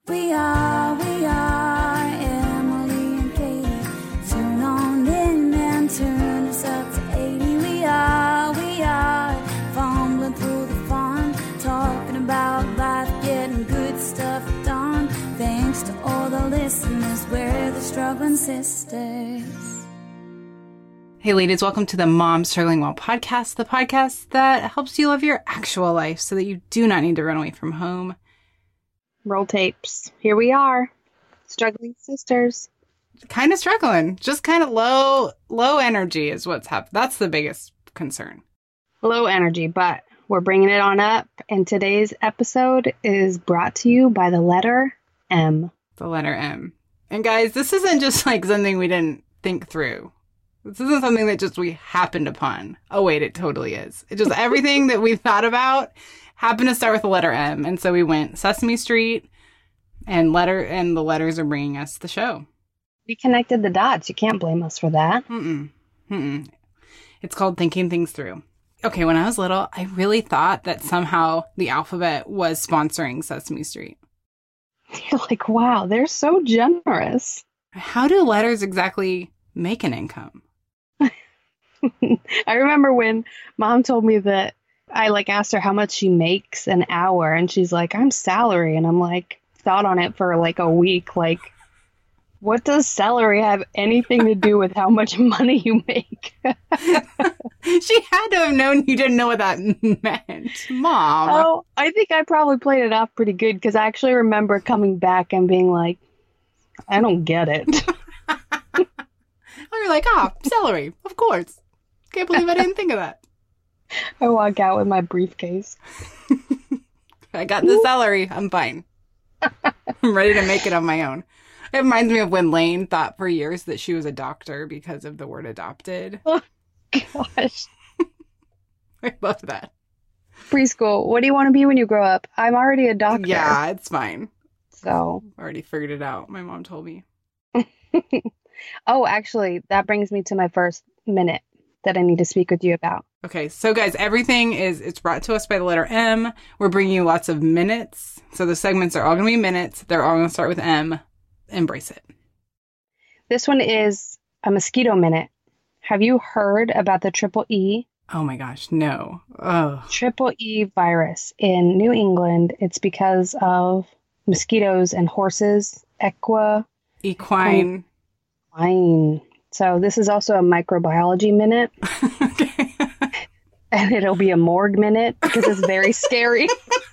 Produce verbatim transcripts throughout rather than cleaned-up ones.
We are, we are Emily and Katie. Tune on in and turn us up to eighty. We are, we are fumbling through the fun, talking about life, getting good stuff done. Thanks to all the listeners, we're the struggling sisters. Hey ladies, welcome to the Mom Struggling Well podcast, the podcast that helps you live your actual life so that you do not need to run away from home. Roll tapes. Here we are, struggling sisters. Kind of struggling, just kind of low, low energy is what's happened. That's the biggest concern. Low energy, but we're bringing it on up. And today's episode is brought to you by the letter M. The letter M. And guys, this isn't just like something we didn't think through. This isn't something that just we happened upon. Oh wait, it totally is. It just everything that we thought about happened to start with the letter M. And so we went Sesame Street and letter, and the letters are bringing us the show. We connected the dots. You can't blame us for that. Mm-mm. Mm-mm. It's called thinking things through. Okay, when I was little, I really thought that somehow the alphabet was sponsoring Sesame Street. You're like, wow, they're so generous. How do letters exactly make an income? I remember when Mom told me that I like asked her how much she makes an hour, and she's like, I'm salary. And I'm like, thought on it for like a week. Like, what does salary have anything to do with how much money you make? She had to have known you didn't know what that meant. Mom. Oh, I think I probably played it off pretty good because I actually remember coming back and being like, I don't get it. Oh, you're like, ah, salary. Of course. Can't believe I didn't think of that. I walk out with my briefcase. I got the salary. I'm fine. I'm ready to make it on my own. It reminds me of when Lane thought for years that she was a doctor because of the word adopted. Oh, gosh. I love that. Preschool. What do you want to be when you grow up? I'm already a doctor. Yeah, it's fine. So. I already figured it out. My mom told me. Oh, actually, that brings me to my first minute that I need to speak with you about. Okay, so guys, everything is, it's brought to us by the letter M. We're bringing you lots of minutes. So the segments are all going to be minutes. They're all going to start with M. Embrace it. This one is a mosquito minute. Have you heard about the triple E? Oh my gosh, no. Oh. Triple E virus in New England. It's because of mosquitoes and horses. Equa. Equine. Equine. So this is also a microbiology minute. Okay. And it'll be a morgue minute because it's very scary.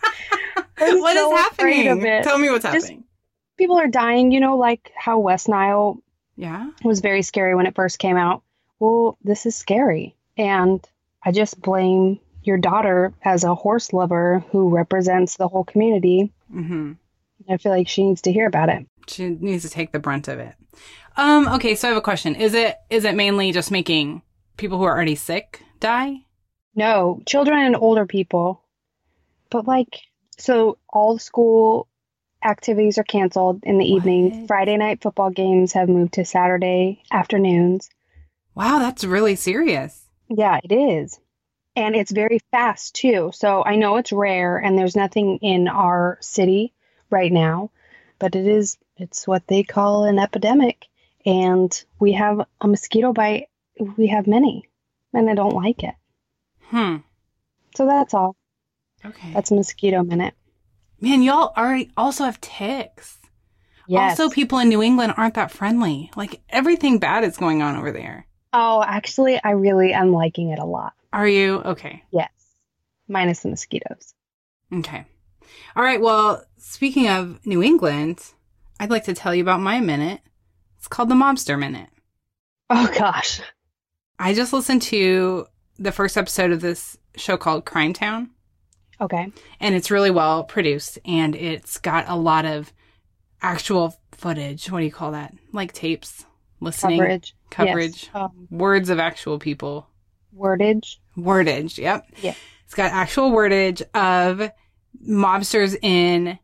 What so is happening? Tell me what's Just, happening. people are dying, you know, like how West Nile Yeah. was very scary when it first came out. Well, this is scary. And I just blame your daughter as a horse lover who represents the whole community. Mm-hmm. I feel like she needs to hear about it. She needs to take the brunt of it. Um, okay, so I have a question. Is it is it mainly just making people who are already sick die? No, children and older people. But like, so all school activities are canceled in the What? evening. Friday night football games have moved to Saturday afternoons. Wow, that's really serious. Yeah, it is. And it's very fast too. So I know it's rare and there's nothing in our city right now, but it is, it's what they call an epidemic. And we have a mosquito bite. We have many, and I don't like it. Hmm. So that's all. Okay. That's mosquito minute. Man, y'all already also have ticks. Yes. Also, people in New England aren't that friendly. Like, everything bad is going on over there. Oh, actually, I really am liking it a lot. Are you? Okay. Yes. Minus the mosquitoes. Okay. All right. Well, speaking of New England, I'd like to tell you about my minute. It's called the Mobster Minute. Oh, gosh. I just listened to the first episode of this show called Crime Town. Okay. And it's really well produced. And it's got a lot of actual footage. What do you call that? Like tapes. Listening. Coverage. Coverage. Yes. Um, Words of actual people. wordage. Wordage. Yep. Yeah. It's got actual wordage of mobsters in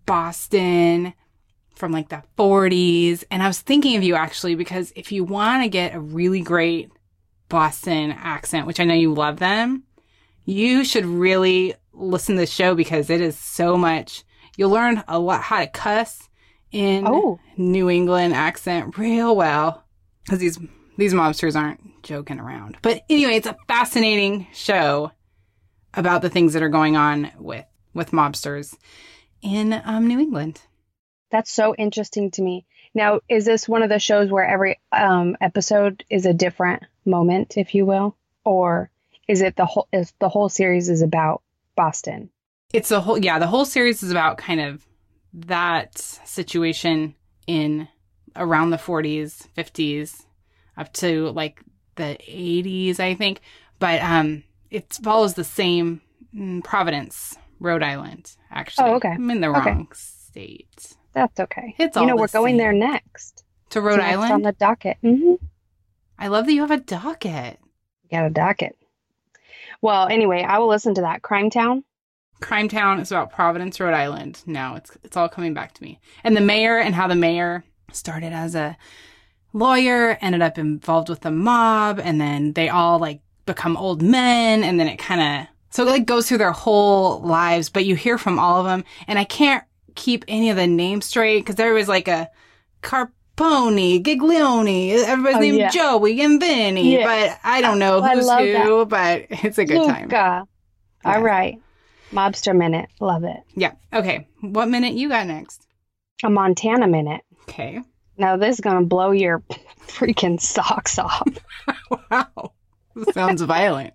Boston from like the forties. And I was thinking of you actually, because if you want to get a really great Boston accent, which I know you love them, you should really listen to the show because it is so much You'll learn a lot how to cuss in Oh. New England accent real well because these these mobsters aren't joking around. But anyway, it's a fascinating show about the things that are going on with with mobsters in um, New England. That's so interesting to me. Now, is this one of the shows where every um, episode is a different moment, if you will? Or is it the whole, is the whole series is about Boston? It's a whole, yeah, the whole series is about kind of that situation in around the forties, fifties, up to like the eighties, I think. But um, it follows the same mm, Providence, Rhode Island, actually. Oh, okay. I'm in the Okay. wrong state. That's okay. It's you all know, the we're going same. there next. To Rhode It's next Island? on the docket. Mm-hmm. I love that you have a docket. Got a docket. Well, anyway, I will listen to that. Crime Town. Crime Town is about Providence, Rhode Island. No, it's it's all coming back to me. And the mayor and how the mayor started as a lawyer, ended up involved with the mob, and then they all like become old men, and then it kind of so it like goes through their whole lives, but you hear from all of them, and I can't keep any of the names straight because there was like a Carponi, Giglione, everybody's Oh, named yeah. Joey and Vinny, Yeah. but I don't know Oh, I who's love who, but it's a good time. Luca. Yeah. All right. Mobster Minute. Love it. Yeah. Okay. What minute you got next? A Montana Minute. Okay. Now, this is going to blow your freaking socks off. Wow. This sounds violent.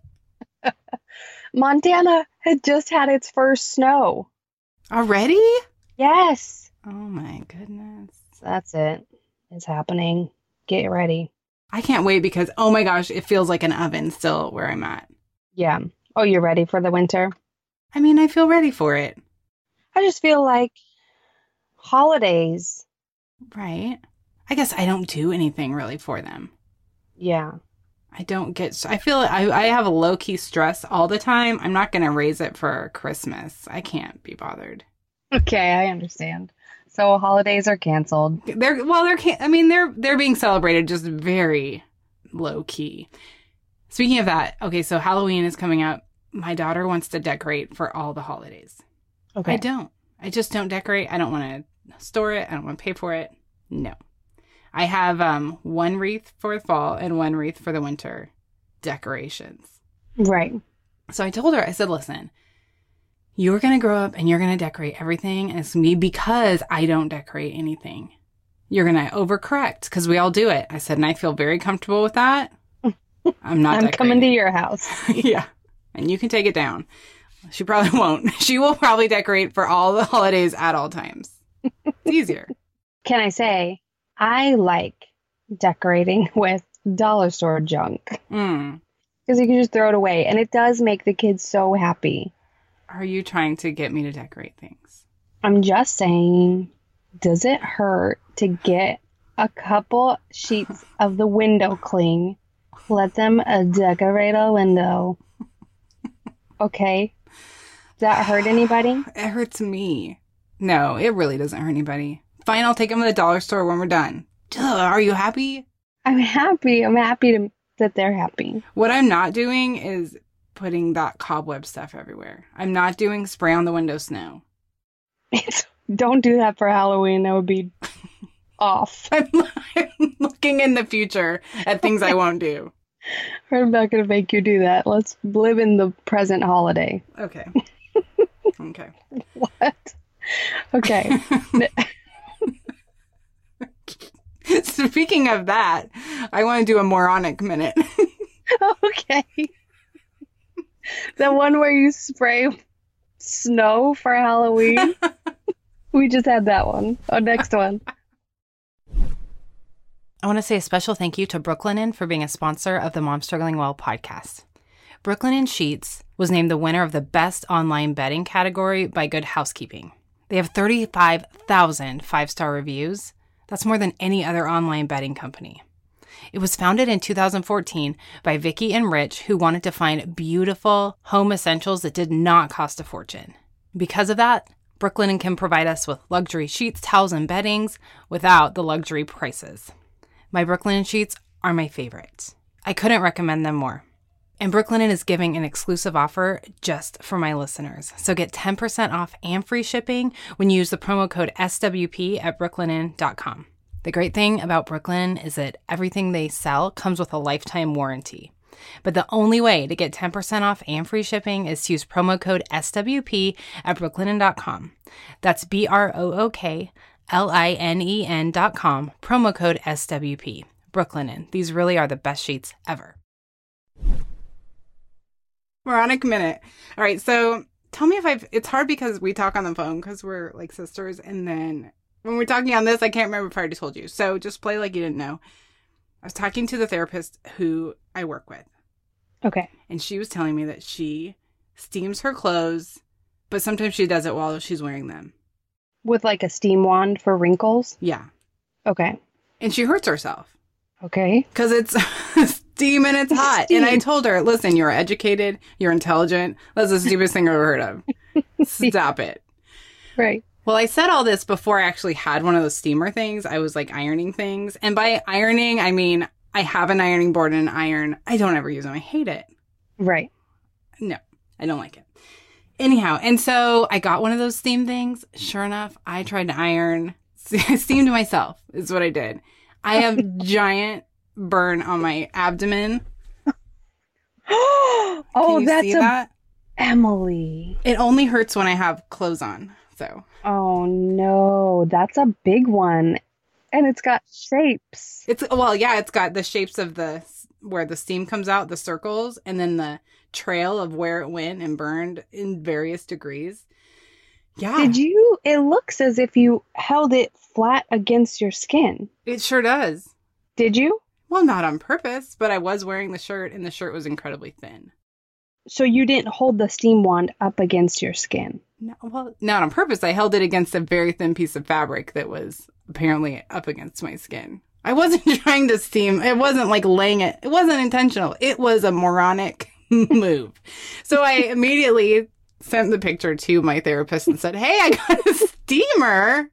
Montana had just had its first snow. Already? Yes. Oh my goodness. That's it. It's happening. Get ready. I can't wait because, oh my gosh, it feels like an oven still where I'm at. Yeah. Oh, you're ready for the winter? I mean, I feel ready for it. I just feel like holidays. Right? I guess I don't do anything really for them. Yeah. I don't get, I feel I, I have a low key stress all the time. I'm not going to raise it for Christmas. I can't be bothered. Okay, I understand. So holidays are canceled. They're, well, they're, can- I mean, they're, they're being celebrated just very low key. Speaking of that, okay, so Halloween is coming up. My daughter wants to decorate for all the holidays. Okay. I don't. I just don't decorate. I don't want to store it. I don't want to pay for it. No. I have um one wreath for the fall and one wreath for the winter decorations. Right. So I told her, I said, listen, you're going to grow up and you're going to decorate everything. And it's me because I don't decorate anything. You're going to overcorrect because we all do it. I said, and I feel very comfortable with that. I'm not I'm decorating. coming to your house. Yeah. And you can take it down. She probably won't. She will probably decorate for all the holidays at all times. It's easier. Can I say, I like decorating with dollar store junk Mm. because you can just throw it away. And it does make the kids so happy. Are you trying to get me to decorate things? I'm just saying, does it hurt to get a couple sheets of the window cling? Let them uh, decorate a window. Okay. Does that hurt anybody? It hurts me. No, it really doesn't hurt anybody. Fine, I'll take them to the dollar store when we're done. Duh, are you happy? I'm happy. I'm happy to, that they're happy. What I'm not doing is putting that cobweb stuff everywhere. I'm not doing spray on the window snow. It's, don't do that for Halloween. That would be off. I'm, I'm looking in the future at things I won't do. I'm not going to make you do that. Let's live in the present holiday. Okay. Okay. What? Okay. Speaking of that, I want to do a moronic minute. Okay. The one where you spray snow for Halloween. We just had that one. Oh, next one. I want to say a special thank you to Brooklinen for being a sponsor of the Mom Struggling Well podcast. Brooklinen Sheets was named the winner of the Best Online Bedding category by Good Housekeeping. They have thirty-five thousand five-star reviews. That's more than any other online bedding company. It was founded in two thousand fourteen by Vicky and Rich, who wanted to find beautiful home essentials that did not cost a fortune. Because of that, Brooklinen can provide us with luxury sheets, towels, and beddings without the luxury prices. My Brooklinen sheets are my favorite. I couldn't recommend them more. And Brooklinen is giving an exclusive offer just for my listeners. So get ten percent off and free shipping when you use the promo code S W P at brooklinen dot com. The great thing about Brooklinen is that everything they sell comes with a lifetime warranty. But the only way to get ten percent off and free shipping is to use promo code S W P at brooklinen dot com. That's B R O O K L I N E N dot com, promo code S W P. Brooklinen. These really are the best sheets ever. Moronic Minute. All right, so tell me if I've... It's hard because we talk on the phone because we're like sisters, and then when we're talking on this, I can't remember if I already told you. So just play like you didn't know. I was talking to the therapist who I work with. Okay. And she was telling me that she steams her clothes, but sometimes she does it while she's wearing them. With like a steam wand for wrinkles? Yeah. Okay. And she hurts herself. Okay. Because it's steam and it's hot. Steam. And I told her, listen, you're educated, you're intelligent. That's the stupidest thing I've ever heard of. Stop it. Right. Well, I said all this before I actually had one of those steamer things. I was like ironing things. And by ironing, I mean, I have an ironing board and an iron. I don't ever use them. I hate it. Right. No, I don't like it. Anyhow, and so I got one of those steam things. Sure enough, I tried to iron. I steamed myself is what I did. I have giant burn on my abdomen. Oh, Can you that's see a that? Emily. It only hurts when I have clothes on. So Oh no, that's a big one. And it's got shapes. it's, well, yeah, it's got the shapes of the, where the steam comes out, the circles, and then the trail of where it went and burned in various degrees. Yeah. Did you? It looks as if you held it flat against your skin. It sure does. Did you? Well, not on purpose, but I was wearing the shirt and the shirt was incredibly thin. So you didn't hold the steam wand up against your skin. No, well, not on purpose. I held it against a very thin piece of fabric that was apparently up against my skin. I wasn't trying to steam. It wasn't like laying it. It wasn't intentional. It was a moronic move. So I immediately sent the picture to my therapist and said, hey, I got a steamer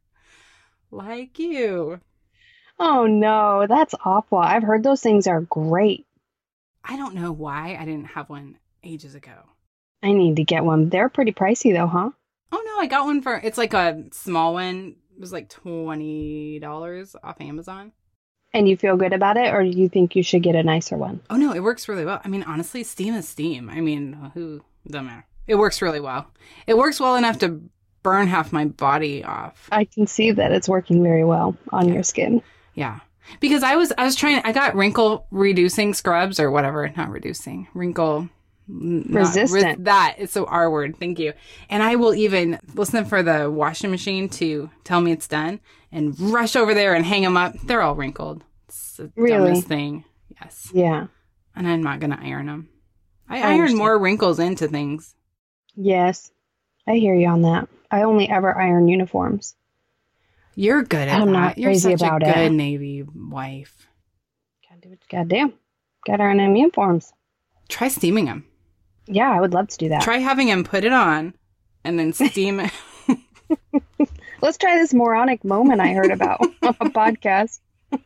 like you. Oh no, that's awful. I've heard those things are great. I don't know why I didn't have one ages ago. I need to get one. They're pretty pricey though, huh? Oh, no, I got one for, it's like a small one. It was like twenty dollars off Amazon. And you feel good about it, or do you think you should get a nicer one? Oh, no, it works really well. I mean, honestly, steam is steam. I mean, who, doesn't matter. It works really well. It works well enough to burn half my body off. I can see that it's working very well on your skin. Yeah. Because I was, I was trying, I got wrinkle reducing scrubs or whatever, not reducing, wrinkle not- Resistant. re- that, it's the R word. Thank you. And I will even listen for the washing machine to tell me it's done and rush over there and hang them up. They're all wrinkled. It's the Really? dumbest thing. Yes. Yeah. And I'm not going to iron them. I, I iron understand. more wrinkles into things. Yes. I hear you on that. I only ever iron uniforms. You're good at I'm that. not You're crazy such about a good it. Navy wife. Gotta do it. Goddamn. Gotta iron them uniforms. Try steaming them. Yeah, I would love to do that. Try having him put it on and then steam it. Let's try this moronic moment I heard about on a podcast.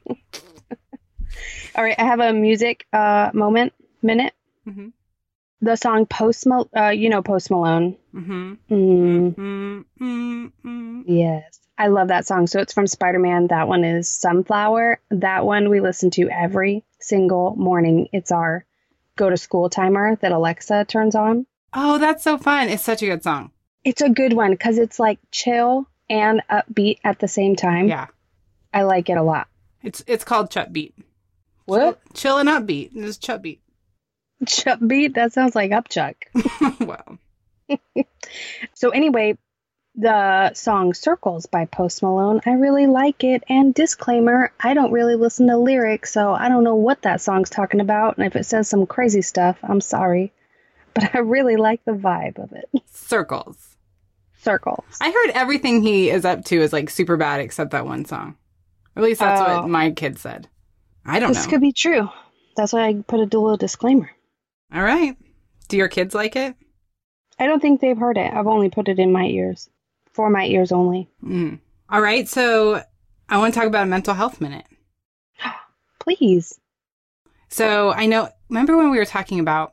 All right, I have a music uh, moment, minute. Mm-hmm. The song Post Mal- uh, you know Post Malone. Mm-hmm. Mm, Mm-hmm. Mm-hmm. yes, I love that song. So it's from Spider-Man. That one is Sunflower. That one we listen to every single morning. It's our go to school timer that Alexa turns on. Oh, that's so fun. It's such a good song. It's a good one because it's like chill and upbeat at the same time. Yeah. I like it a lot. It's it's called Chup Beat. What? Chill, chill and upbeat. It's Chup Beat. Upbeat? That sounds like Upchuck. Well. So anyway, the song Circles by Post Malone, I really like it. And disclaimer, I don't really listen to lyrics, so I don't know what that song's talking about. And if it says some crazy stuff, I'm sorry. But I really like the vibe of it. Circles. Circles. I heard everything he is up to is like super bad except that one song. Or at least that's Oh. what my kid said. I don't This know. could be true. That's why I put a little disclaimer. All right. Do your kids like it? I don't think they've heard it. I've only put it in my ears. For my ears only. Mm. All right. So I want to talk about a mental health minute. Please. So I know, remember when we were talking about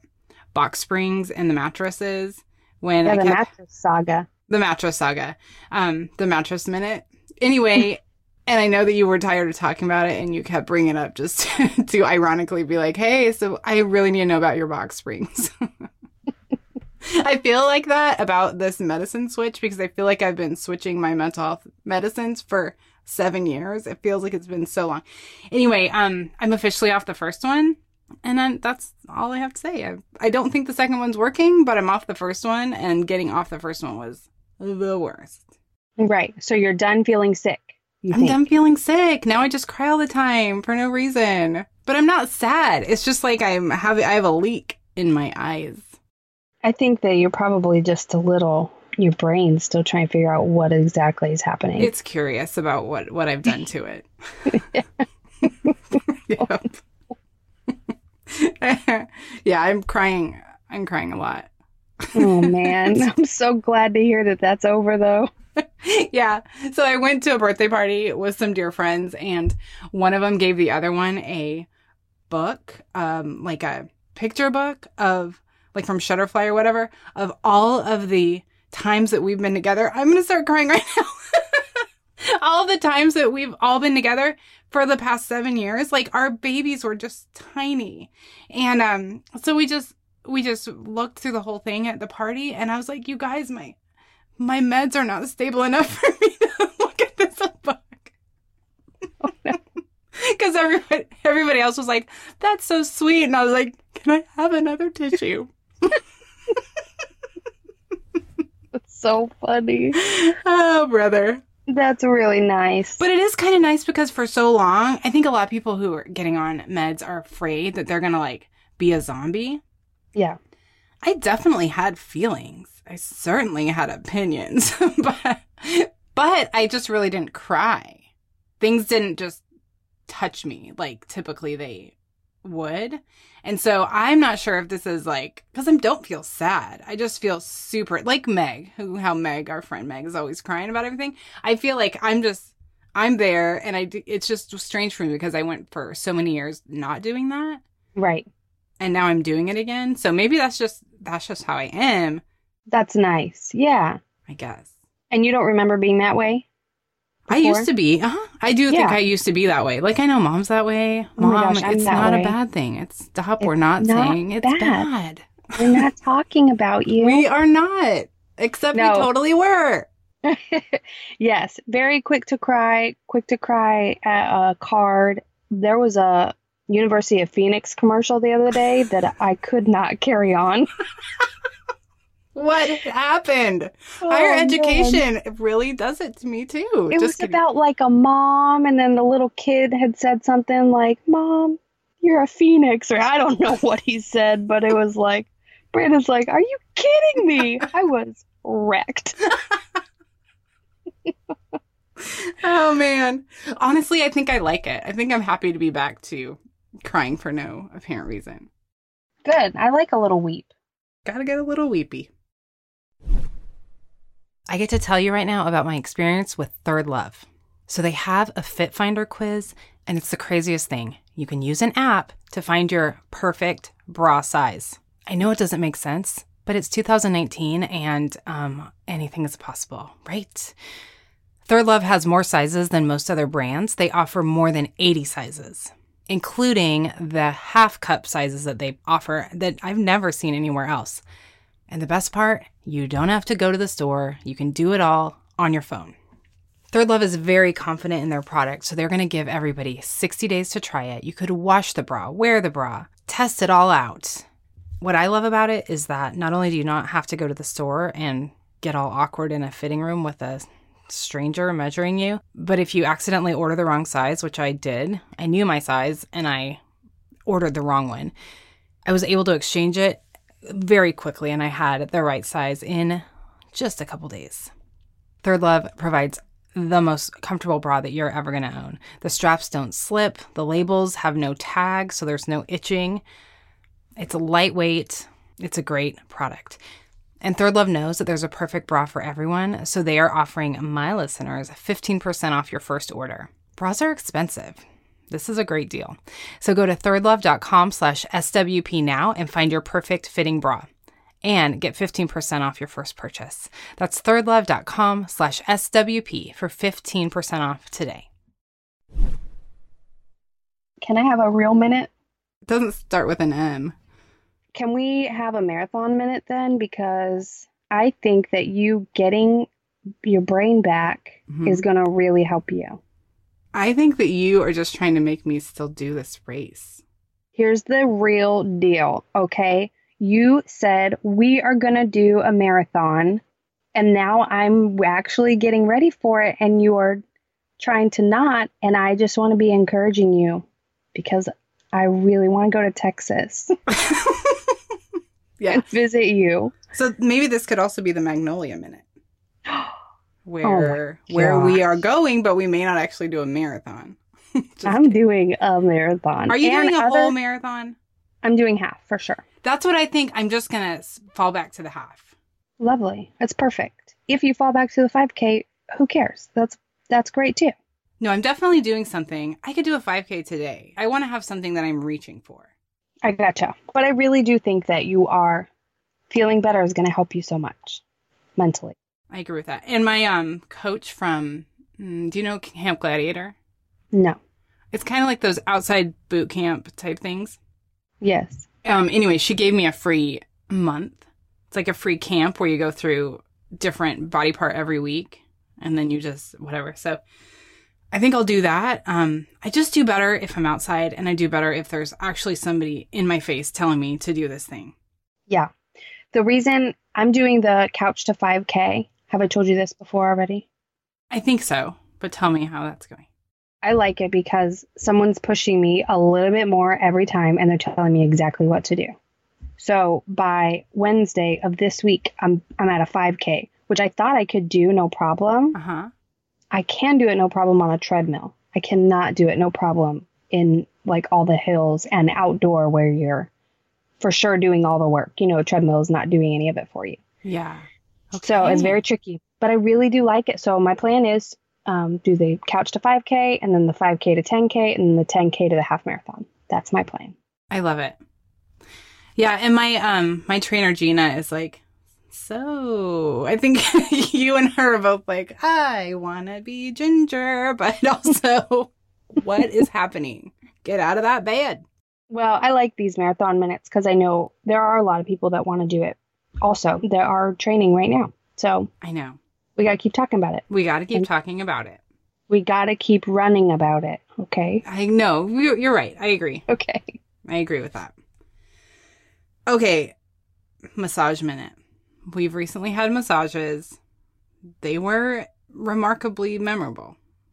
box springs in the mattresses when Yeah, I the kept mattress saga. the mattress saga, um, the mattress minute. Anyway, and I know that you were tired of talking about it and you kept bringing it up just to, to ironically be like, hey, so I really need to know about your box springs. I feel like that about this medicine switch because I feel like I've been switching my mental health medicines for seven years. It feels like it's been so long. Anyway, um, I'm officially off the first one. And then that's all I have to say. I, I don't think the second one's working, but I'm off the first one. And getting off the first one was the worst. Right. So you're done feeling sick. You I'm think. done feeling sick. Now I just cry all the time for no reason. But I'm not sad. It's just like I'm having, I have a leak in my eyes. I think that you're probably just a little, your brain's still trying to figure out what exactly is happening. It's curious about what, what I've done to it. Yeah, I'm crying. I'm crying a lot. Oh, man. I'm so glad to hear that that's over, though. Yeah. So I went to a birthday party with some dear friends, and one of them gave the other one a book, um, like a picture book of, like from Shutterfly or whatever, of all of the times that we've been together. I'm going to start crying right now. All the times that we've all been together for the past seven years, like our babies were just tiny. And um, so we just, we just looked through the whole thing at the party, and I was like, you guys, my, my meds are not stable enough for me to look at this book. Oh, no. Because everybody, everybody else was like, that's so sweet. And I was like, can I have another tissue? That's so funny. Oh, brother. That's really nice. But it is kind of nice because for so long, I think a lot of people who are getting on meds are afraid that they're going to like be a zombie. Yeah. I definitely had feelings. I certainly had opinions, but, but I just really didn't cry. Things didn't just touch me like typically they would. And so I'm not sure if this is like, because I don't feel sad. I just feel super, like Meg, who, how Meg, our friend Meg, is always crying about everything. I feel like I'm just, I'm there, and I, it's just strange for me because I went for so many years not doing that. Right. And now I'm doing it again. So maybe that's just, that's just how I am. That's nice. Yeah. I guess. And you don't remember being that way? I used to be. Uh-huh. I do think Yeah. I used to be that way. Like, I know mom's that way. Oh my Mom, gosh, I'm it's that not way. a bad thing. It's stop. It's We're not, not saying it's bad. bad. We're not talking about you. We are not. Except No. we totally were. Yes. Very quick to cry. Quick to cry at a card. There was a University of Phoenix commercial the other day that I could not carry on. What happened? Oh, Higher man. education it really does it to me too. It Just was kidding. about like a mom, and then the little kid had said something like, "Mom, you're a phoenix," or I don't know what he said, but it was like, Brandon's like, "Are you kidding me?" I was wrecked. Oh man. Honestly, I think I like it. I think I'm happy to be back to crying for no apparent reason. Good. I like a little weep. Gotta get a little weepy. I get to tell you right now about my experience with Third Love. So they have a Fit Finder quiz, and it's the craziest thing. You can use an app to find your perfect bra size. I know it doesn't make sense, but it's two thousand nineteen, and um, anything is possible, right? Third Love has more sizes than most other brands. They offer more than eighty sizes, including the half cup sizes that they offer that I've never seen anywhere else. And the best part, you don't have to go to the store. You can do it all on your phone. Third Love is very confident in their product, so they're going to give everybody sixty days to try it. You could wash the bra, wear the bra, test it all out. What I love about it is that not only do you not have to go to the store and get all awkward in a fitting room with a stranger measuring you, but if you accidentally order the wrong size, which I did, I knew my size and I ordered the wrong one, I was able to exchange it very quickly, and I had the right size in just a couple days. Third Love provides the most comfortable bra that you're ever going to own. The straps don't slip. The labels have no tag, so there's no itching. It's lightweight. It's a great product. And Third Love knows that there's a perfect bra for everyone, so they are offering my listeners fifteen percent off your first order. Bras are expensive. This is a great deal. So go to thirdlove.com slash SWP now and find your perfect fitting bra and get fifteen percent off your first purchase. That's thirdlove.com slash SWP for fifteen percent off today. Can I have a real minute? It doesn't start with an M. Can we have a marathon minute then? Because I think that you getting your brain back Mm-hmm. is going to really help you. I think that you are just trying to make me still do this race. Here's the real deal, okay? You said we are going to do a marathon, and now I'm actually getting ready for it, and you're trying to not, and I just want to be encouraging you because I really want to go to Texas Yeah. and visit you. So maybe this could also be the Magnolia Minute. Where Oh where we gosh. are going, but we may not actually do a marathon. Just I'm kidding. doing a marathon. Are you And doing a other- whole marathon? I'm doing half for sure. That's what I think. I'm just going to fall back to the half. Lovely. That's perfect. If you fall back to the five K, who cares? That's that's great too. No, I'm definitely doing something. I could do a five K today. I want to have something that I'm reaching for. I gotcha. But I really do think that you are feeling better is going to help you so much mentally. I agree with that. And my um coach from, mm, do you know Camp Gladiator? No. It's kind of like those outside boot camp type things. Yes. Um. Anyway, she gave me a free month. It's like a free camp where you go through different body part every week, and then you just whatever. So I think I'll do that. Um. I just do better if I'm outside, and I do better if there's actually somebody in my face telling me to do this thing. Yeah. The reason I'm doing the couch to five K, have I told you this before already? I think so, but tell me how that's going. I like it because someone's pushing me a little bit more every time and they're telling me exactly what to do. So by Wednesday of this week, I'm I'm at a five K, which I thought I could do no problem. Uh huh. I can do it no problem on a treadmill. I cannot do it no problem in like all the hills and outdoor where you're for sure doing all the work. You know, a treadmill is not doing any of it for you. Yeah. Okay. So it's very tricky, but I really do like it. So my plan is um, do the couch to five K and then the five K to ten K and then the ten K to the half marathon. That's my plan. I love it. Yeah, and my um my trainer Gina is like, so I think you and her are both like, I want to be Ginger, but also, what is happening? Get out of that bed. Well, I like these marathon minutes because I know there are a lot of people that want to do it. Also, there are training right now. So I know. we got to keep talking about it. We got to keep And- talking about it. We got to keep running about it. Okay. I know. You're you're right. I agree. Okay. I agree with that. Okay, massage minute. We've recently had massages. They were remarkably memorable.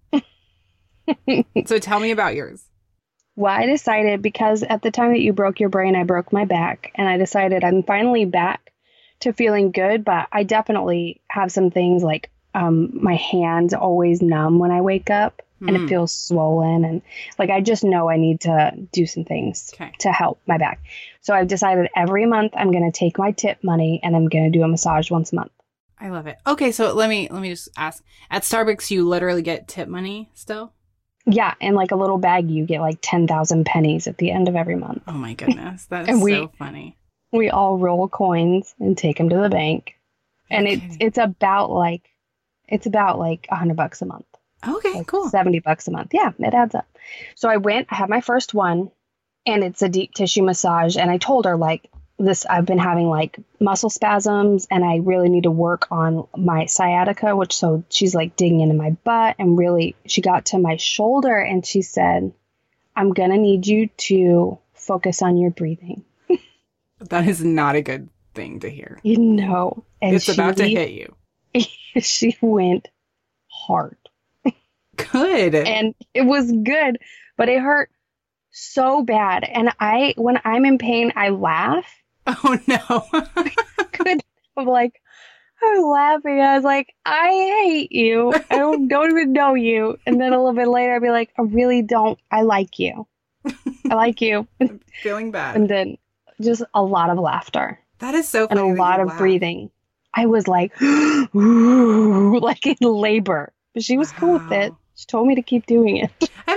So tell me about yours. Well, I decided because at the time that you broke your brain, I broke my back. And I decided I'm finally back to feeling good. But I definitely have some things like um, my hands always numb when I wake up and Mm. it feels swollen. And like I just know I need to do some things Okay. to help my back. So I've decided every month I'm going to take my tip money and I'm going to do a massage once a month. I love it. Okay, so let me let me just ask. At Starbucks, you literally get tip money still? Yeah. And like a little bag, you get like ten thousand pennies at the end of every month. Oh my goodness, that is And we- so funny. We all roll coins and take them to the bank. And You're it's kidding. it's about like it's about like a hundred bucks a month, Okay, like cool. seventy bucks a month. Yeah, it adds up. So I went, I had my first one, and it's a deep tissue massage. And I told her like this, I've been having like muscle spasms, and I really need to work on my sciatica. Which so she's like digging into my butt, and really she got to my shoulder, and she said, "I'm gonna need you to focus on your breathing." That is not a good thing to hear. You know, and It's she about to hit you. she went hard. Good. And it was good, but it hurt so bad. And I, when I'm in pain, I laugh. Oh no. Good. I'm like, I was laughing. I was like, I hate you. I don't, don't even know you. And then a little bit later, I'd be like, I really don't. I like you. I like you. Feeling bad. And then just a lot of laughter That is so and funny. a that lot you of laugh. breathing. I was like, ooh, like in labor. But she was cool with it. Wow. She told me to keep doing it. I have a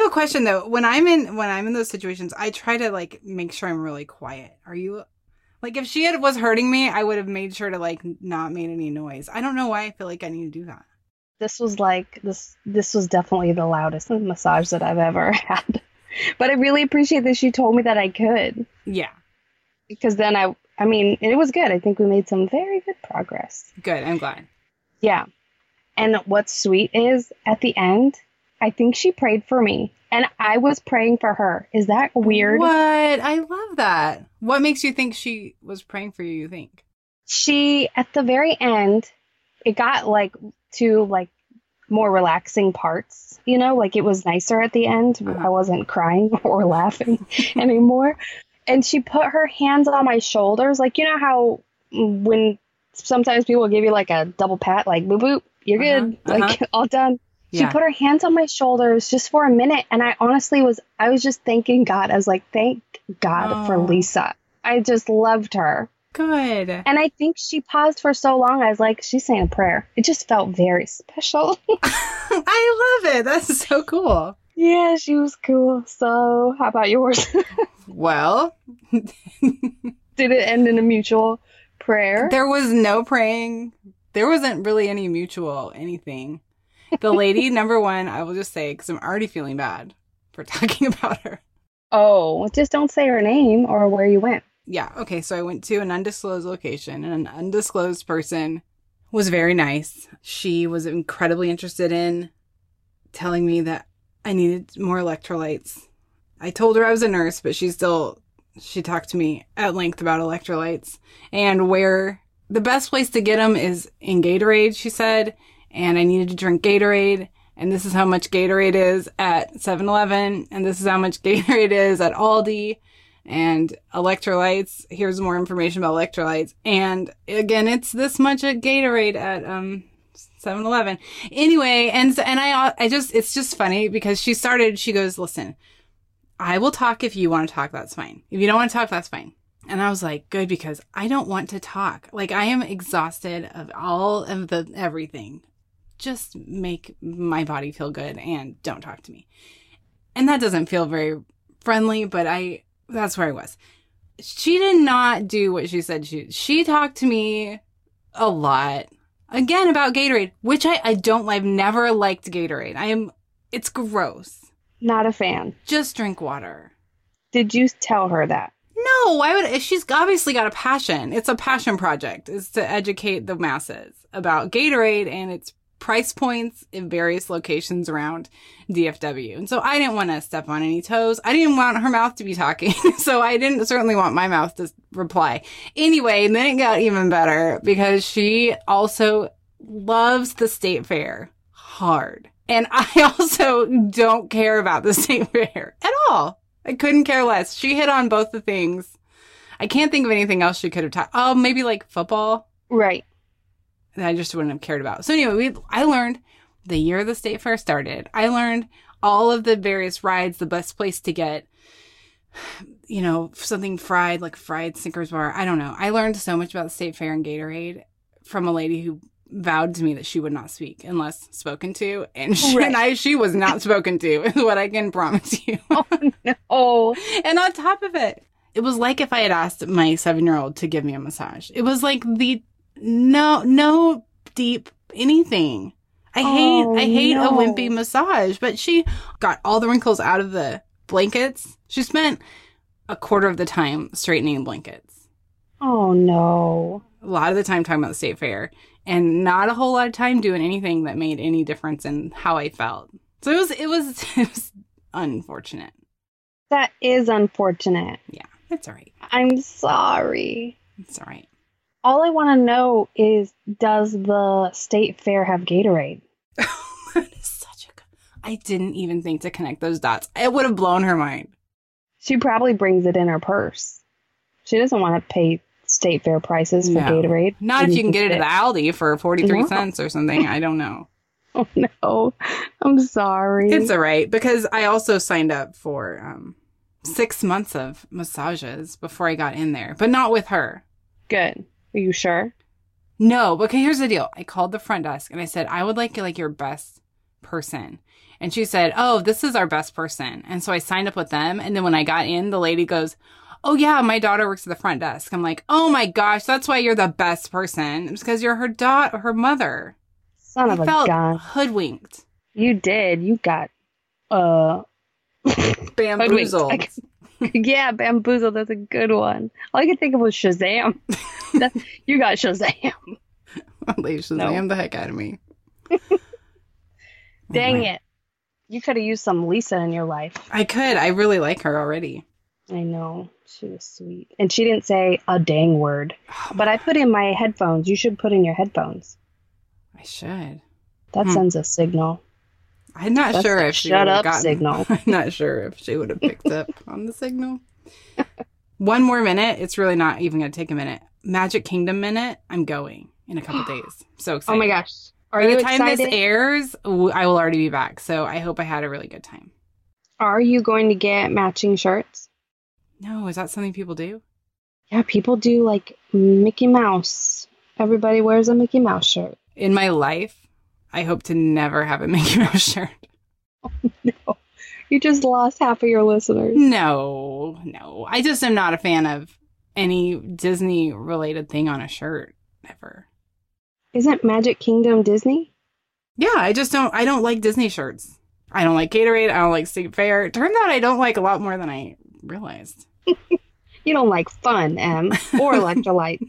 a question though. When I'm in when I'm in those situations, I try to like make sure I'm really quiet. Are you like if she had was hurting me, I would have made sure to like not make any noise. I don't know why I feel like I need to do that. This was like this this was definitely the loudest massage that I've ever had. But I really appreciate that she told me that I could. Yeah. Because then I I mean, it was good. I think we made some very good progress. Good. I'm glad. Yeah. And what's sweet is at the end, I think she prayed for me and I was praying for her. Is that weird? What? I love that. What makes you think she was praying for you, you think? She, at the very end, it got like to like more relaxing parts, you know, like it was nicer at the end. Uh-huh. I wasn't crying or laughing anymore. And she put her hands on my shoulders. Like, you know how when sometimes people give you like a double pat, like boop, boop, you're good. Uh-huh. Like all done. She Yeah. put her hands on my shoulders just for a minute. And I honestly was, I was just thanking God. I was like, thank God for Oh. Lisa. I just loved her. Good. And I think she paused for so long. I was like, she's saying a prayer. It just felt very special. I love it. That's so cool. Yeah, she was cool. So how about yours? Well, Did it end in a mutual prayer? there was no praying. There wasn't really any mutual anything. The lady, number one, I will just say, because I'm already feeling bad for talking about her. Oh, just don't say her name or where you went. Yeah. Okay. So I went to an undisclosed location and an undisclosed person was very nice. She was incredibly interested in telling me that I needed more electrolytes. I told her I was a nurse, but she still, she talked to me at length about electrolytes and where the best place to get them is in Gatorade, she said. And I needed to drink Gatorade. And this is how much Gatorade is at seven eleven. And this is how much Gatorade is at Aldi. And electrolytes, here's more information about electrolytes. And again, it's this much at Gatorade at um seven eleven. Anyway, and so, and I I just it's just funny because she started, she goes, "Listen, I will talk if you want to talk, that's fine. If you don't want to talk, that's fine." And I was like, good, because I don't want to talk. Like, I am exhausted of all of the everything. Just make my body feel good and don't talk to me. And that doesn't feel very friendly, but I, that's where I was. She did not do what she said she, she talked to me a lot. Again, about Gatorade, which I, I don't, I've never liked Gatorade. I am, it's gross. Not a fan. Just drink water. Did you tell her that? No, why would, she's obviously got a passion. It's a passion project, is to educate the masses about Gatorade and its price points in various locations around D F W. And so I didn't want to step on any toes. I didn't want her mouth to be talking. So I didn't certainly want my mouth to reply. Anyway, and then it got even better because she also loves the state fair hard. And I also don't care about the state fair at all. I couldn't care less. She hit on both the things. I can't think of anything else she could have talked. Oh, maybe like football. Right. That I just wouldn't have cared about. So anyway, we, I learned the year the state fair started. I learned all of the various rides, the best place to get, you know, something fried, like fried Snickers bar. I don't know. I learned so much about the state fair and Gatorade from a lady who vowed to me that she would not speak unless spoken to. And she, Right. and I, she was not spoken to, is what I can promise you. Oh, And on top of it, it was like if I had asked my seven-year-old to give me a massage. It was like the no, no deep anything. I hate, Oh, I hate no. a wimpy massage, but she got all the wrinkles out of the blankets. She spent a quarter of the time straightening blankets. oh no. A lot of the time talking about the state fair and not a whole lot of time doing anything that made any difference in how I felt. So it was, it was, it was unfortunate. That is unfortunate. Yeah, it's all right. I'm sorry. It's all right. All I want to know is, does the state fair have Gatorade? That is such a good... I didn't even think to connect those dots. It would have blown her mind. She probably brings it in her purse. She doesn't want to pay state fair prices for No. Gatorade. Not if you can get it at at the Aldi for forty-three No. cents or something. I don't know. Oh no. I'm sorry. It's all right because I also signed up for um, six months of massages before I got in there, but not with her. Good. Are you sure? No, because here's the deal. I called the front desk and I said, I would like like your best person. And she said, oh, this is our best person. And so I signed up with them. And then when I got in, the lady goes, oh, yeah, my daughter works at the front desk. I'm like, oh, my gosh, that's why you're the best person. It's because you're her daughter, her mother. Son of I a felt gun. hoodwinked. You did. You got, uh... Bamboozled. hoodwinked. Yeah, bamboozled. That's a good one. All I could think of was Shazam. That, you got Shazam. Leave Shazam No. the heck out of me. Dang Anyway. it. You could have used some Lisa in your life. I could. I really like her already. I know. She was sweet. And she didn't say a dang word. Oh, But I put in my headphones. You should put in your headphones. I should. That Hmm. sends a signal. I'm not That's sure a if she shut would have up gotten, signal. I'm not sure if she would have picked up on the signal. One more minute. It's really not even going to take a minute. Magic Kingdom minute. I'm going in a couple days. So excited. Oh my gosh. Are By you the time excited? this airs, w- I will already be back. So I hope I had a really good time. Are you going to get matching shirts? No, is that something people do? Yeah, people do like Mickey Mouse. Everybody wears a Mickey Mouse shirt. In my life, I hope to never have a Mickey Mouse shirt. No. You just lost half of your listeners. No, no. I just am not a fan of any Disney related thing on a shirt ever. Isn't Magic Kingdom Disney? Yeah, I just don't, I don't like Disney shirts. I don't like Gatorade. I don't like State Fair. It turns out I don't like a lot more than I realized. You don't like fun, Em, or electrolyte.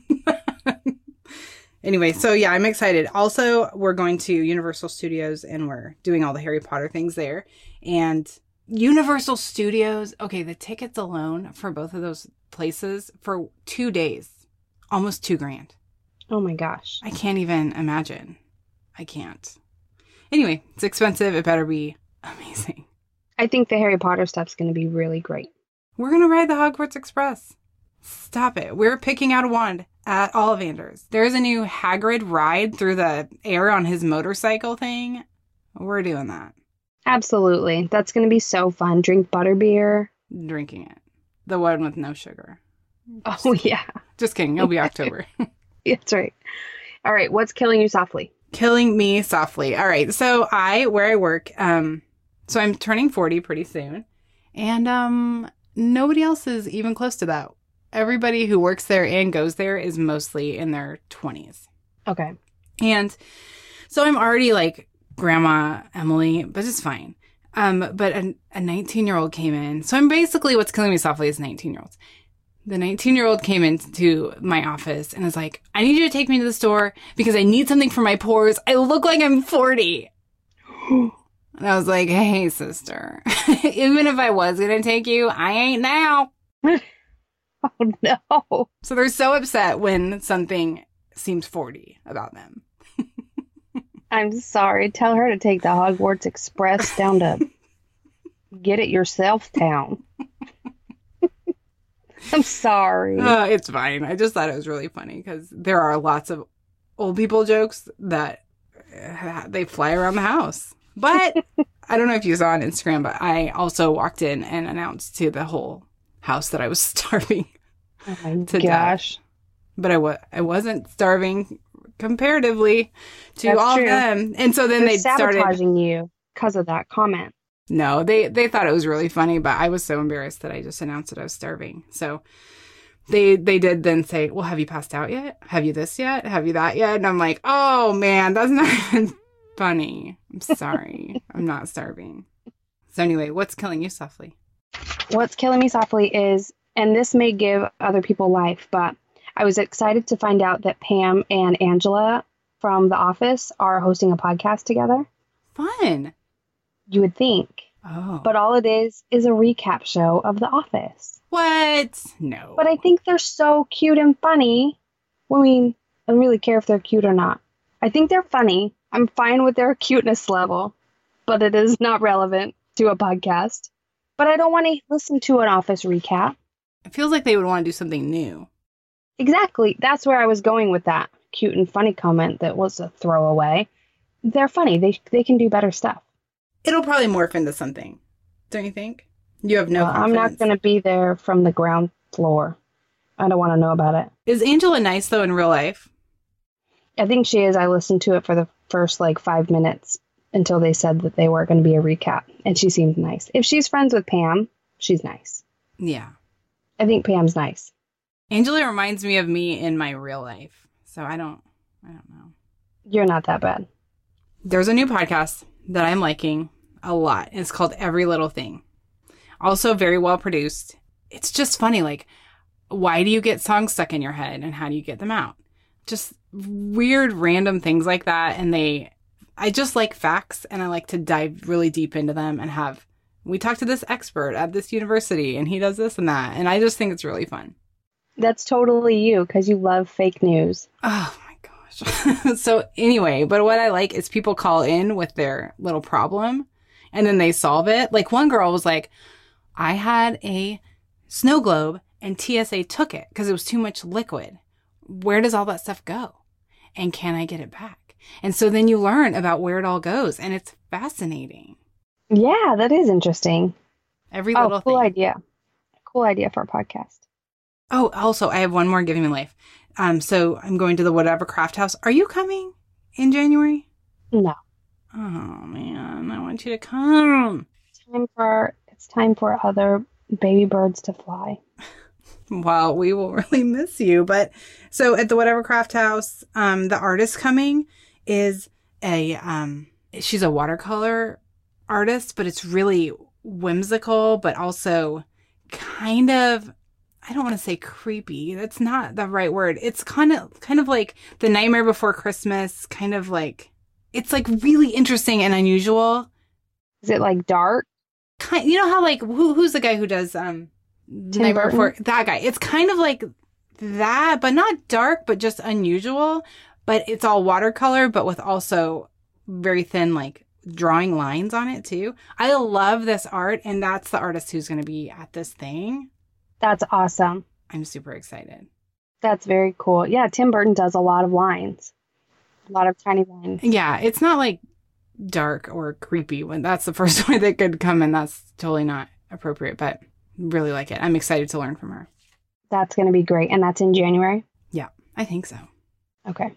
Anyway, so yeah, I'm excited. Also, we're going to Universal Studios and we're doing all the Harry Potter things there. And Universal Studios, okay, the tickets alone for both of those places for two days, almost two grand. Oh my gosh. I can't even imagine. I can't. Anyway, it's expensive. It better be amazing. I think the Harry Potter stuff's going to be really great. We're going to ride the Hogwarts Express. Stop it. We're picking out a wand at Ollivanders. There's a new Hagrid ride through the air on his motorcycle thing. We're doing that. Absolutely. That's going to be so fun. Drink butterbeer. Drinking it. The one with no sugar. Oh, yeah. Just kidding. It'll be October. That's right. All right. What's killing you softly? Killing me softly. All right. So I, where I work, um, so I'm turning forty pretty soon. And um, nobody else is even close to that. Everybody who works there and goes there is mostly in their twenties. Okay. And so I'm already like Grandma Emily, but it's fine. Um, but a, a nineteen-year-old came in. So I'm basically, what's killing me softly is nineteen-year-olds. The nineteen-year-old came into my office and was like, I need you to take me to the store because I need something for my pores. I look like I'm forty. And I was like, hey, sister, even if I was going to take you, I ain't now. Oh, no. So they're so upset when something seems forty about them. I'm sorry. Tell her to take the Hogwarts Express down to Get It Yourself town. I'm sorry. Uh, it's fine. I just thought it was really funny because there are lots of old people jokes that uh, they fly around the house. But I don't know if you saw on Instagram, but I also walked in and announced to the whole house that I was starving. Oh my to gosh. death. But I, wa- I wasn't starving comparatively to That's all true. of them. And so then They're they started... sabotaging you because of that comment. No, they, they thought it was really funny, but I was so embarrassed that I just announced that I was starving. So they they did then say, well, have you passed out yet? Have you this yet? Have you that yet? And I'm like, oh, man, that's not even funny. I'm sorry. I'm not starving. So anyway, what's killing you softly? What's killing me softly is, and this may give other people life, but I was excited to find out that Pam and Angela from The Office are hosting a podcast together. Fun. You would think. Oh. But all it is is a recap show of The Office. What? No. But I think they're so cute and funny. I mean, I don't really care if they're cute or not. I think they're funny. I'm fine with their cuteness level, but it is not relevant to a podcast. But I don't want to listen to an Office recap. It feels like they would want to do something new. Exactly. That's where I was going with that cute and funny comment that was a throwaway. They're funny. They they can do better stuff. It'll probably morph into something. Don't you think? You have no Well, I'm not confidence. going to be there from the ground floor. I don't want to know about it. Is Angela nice, though, in real life? I think she is. I listened to it for the first like five minutes until they said that they were going to be a recap. And she seemed nice. If she's friends with Pam, she's nice. Yeah. I think Pam's nice. Angela reminds me of me in my real life. So I don't, I don't know. You're not that bad. There's a new podcast that I'm liking a lot. It's called Every Little Thing. Also very well produced. It's just funny. Like, why do you get songs stuck in your head and how do you get them out? Just weird, random things like that. And they, I just like facts and I like to dive really deep into them and have, we talked to this expert at this university and he does this and that. And I just think it's really fun. That's totally you because you love fake news. Oh my gosh. So anyway, but what I like is people call in with their little problem and then they solve it. Like one girl was like, I had a snow globe and T S A took it because it was too much liquid. Where does all that stuff go? And can I get it back? And so then you learn about where it all goes and it's fascinating. Yeah, that is interesting. Every little oh, cool thing. idea. Cool idea for a podcast. Oh, also, I have one more Giving Me Life. Um, so I'm going to the Whatever Craft House. Are you coming in January? No. Oh, man. I want you to come. Time for It's time for other baby birds to fly. Well, we will really miss you. But so at the Whatever Craft House, um, the artist coming is a, um, she's a watercolor artist, but it's really whimsical, but also kind of, I don't want to say creepy. That's not the right word. It's kind of, kind of like The Nightmare Before Christmas, kind of like, it's like really interesting and unusual. Is it like dark? Kind, you know how like, who, who's the guy who does, um, Tim Nightmare Burton? Before, that guy. It's kind of like that, but not dark, but just unusual. But it's all watercolor, but with also very thin, like drawing lines on it too. I love this art. And that's the artist who's going to be at this thing. That's awesome. I'm super excited. That's very cool. Yeah, Tim Burton does a lot of lines. A lot of tiny lines. Yeah, it's not like dark or creepy when that's the first one that could come in. That's totally not appropriate, but really like it. I'm excited to learn from her. That's going to be great. And that's in January? Yeah, I think so. Okay.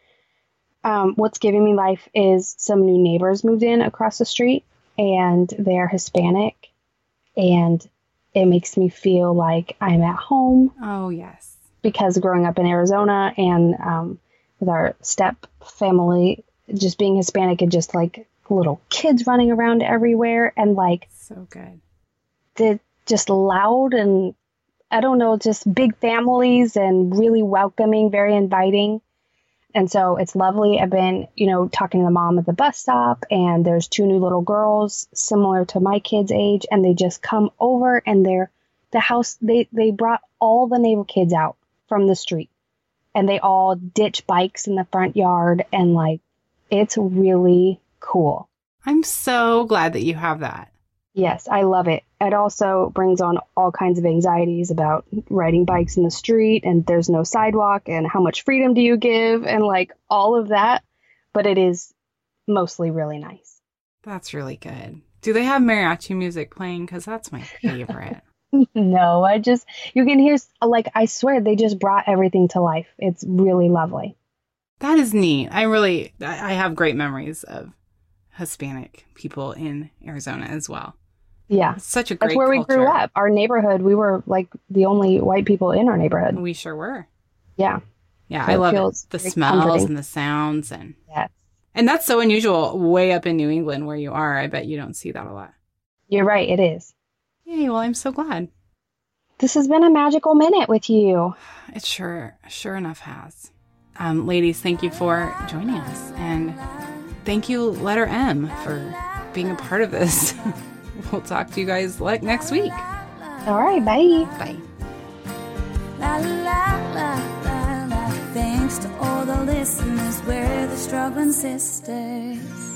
Um, what's giving me life is some new neighbors moved in across the street and they're Hispanic and it makes me feel like I'm at home. Oh, yes. Because growing up in Arizona and um, with our step family, just being Hispanic and just like little kids running around everywhere and like so good. The just loud and I don't know, just big families and really welcoming, very inviting. And so it's lovely. I've been, you know, talking to the mom at the bus stop and there's two new little girls similar to my kids' age. And they just come over and they're the house. They, they brought all the neighbor kids out from the street and they all ditch bikes in the front yard. And like, it's really cool. I'm so glad that you have that. Yes, I love it. It also brings on all kinds of anxieties about riding bikes in the street and there's no sidewalk and how much freedom do you give and like all of that. But it is mostly really nice. That's really good. Do they have mariachi music playing? Because that's my favorite. No, I just, you can hear, like, I swear they just brought everything to life. It's really lovely. That is neat. I really, I have great memories of Hispanic people in Arizona as well. Yeah. It's such a great That's where culture. we grew up. Our neighborhood, we were like the only white people in our neighborhood. We sure were. Yeah. Yeah, So I it love feels it. The very smells comforting. and the sounds. And Yes. and that's so unusual way up in New England where you are. I bet you don't see that a lot. You're right. It is. Yay, well, I'm so glad. This has been a magical minute with you. It sure, sure enough has. Um, ladies, thank you for joining us. And thank you, Letter M, for being a part of this. We'll talk to you guys like next week. All right. Bye. Bye. La la la la la. Thanks to all the listeners, we're the struggling sisters.